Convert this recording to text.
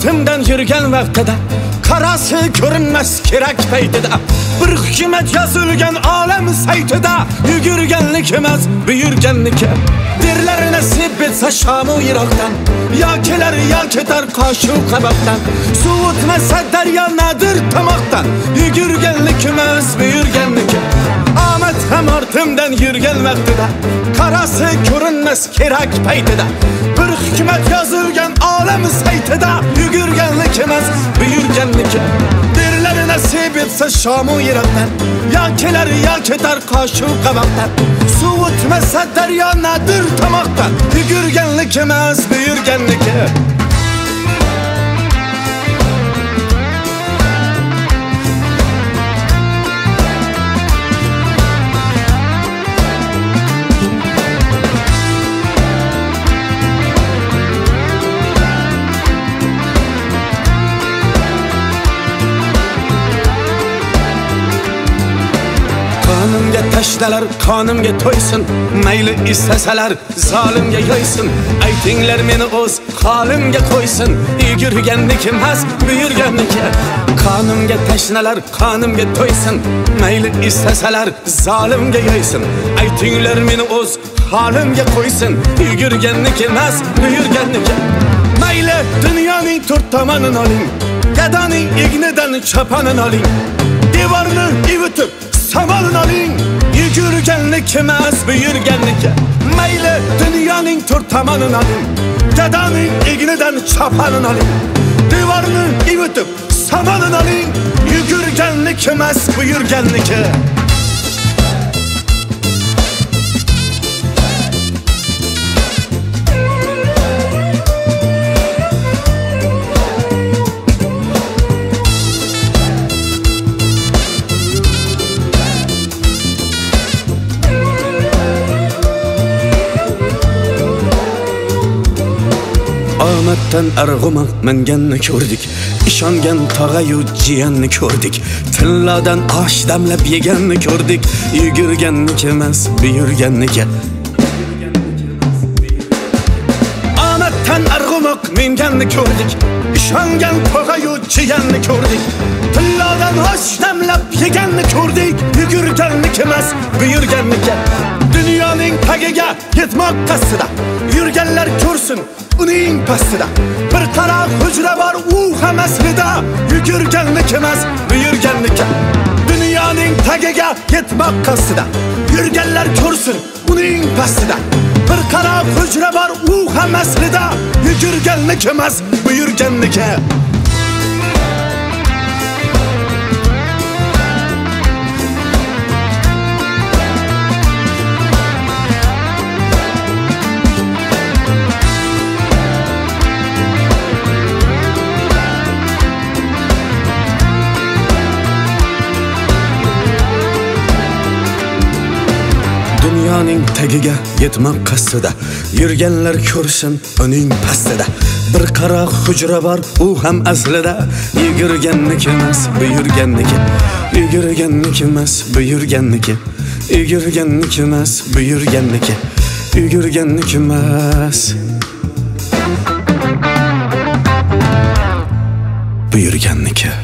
ortimdan yurgan vaqtida qarasi ko'rinmas kerak paytida bir hukmat yozilgan olam saytida yugurganlik emas buyurganniki derlar nasib etsa shamu yiroqdan yo kelar yo ketar qoshu qaboqdan suv o'tmasa daryo nadir tomoqdan yugurganlik emas buyurganniki omad ham ortimdan yurgan vaqtida qarasi ko'rinmas kerak paytida bir hukmat yozilgan olam saytida yugurganlik emas buyurganniki derlar nasib etsa shamu yiroqdan yo kelar yo ketar qoshu qaboqdan suv o'tmasa daryo nadir tomoqdan yugurganlik emas buyurganniki Qonimga tashlalar, qonimga to'ysin, mayli istasalar zolimga yo'ysin. Aytinglar meni o'z qolimga qo'ysin, yugurganlik emas buyurganniki. Qonimga tashlalar, qonimga to'ysin, mayli istasalar zolimga yo'ysin. Aytinglar meni o'z qolimga qo'ysin, yugurganlik emas buyurganniki. Mayli dunyoning to'rt tomonini oling, gadoning ignidan choponini oling, devorni ivitib samalın oling, yugurganlik emas buyurganniki. Mayli dunyoning to'rt tomonini oling, gadoning ignidan choponini oling, devorni ivitib samalin oling, yugurganlik emas buyurganniki. Omaddan arg'umoq minganni ko'rdik, ishongan tog'ayu jiyanni ko'rdik, tilladan osh damlab yeganni ko'rdik, yugurganlik emas buyurganniki. Omaddan arg'umoq minganni ko'rdik, ishongan tog'ayu jiyanni ko'rdik, tilladan osh damlab yeganni ko'rdik, yugurganlik emas buyurganniki. Dunyoning tagiga yetmoq qasdida yurganlar ko'rsin uning pastida bir qara hujra bor u ham aslida yugurganlik emas buyurganniki. Dunyoning tagiga yetmoq qasdida yurganlar ko'rsin uning pastida bir qara hujra bor u ham aslida yugurganlik emas buyurganniki. Dunyoning tagiga yetmoq qasdida yurganlar ko'rsin uning pastida bir qara hujra bor u ham aslida yugurganlik emas buyurganniki. Yugurganlik emas buyurganniki. Yugurganlik emas buyurganniki. Yugurganlik emas buyurganniki.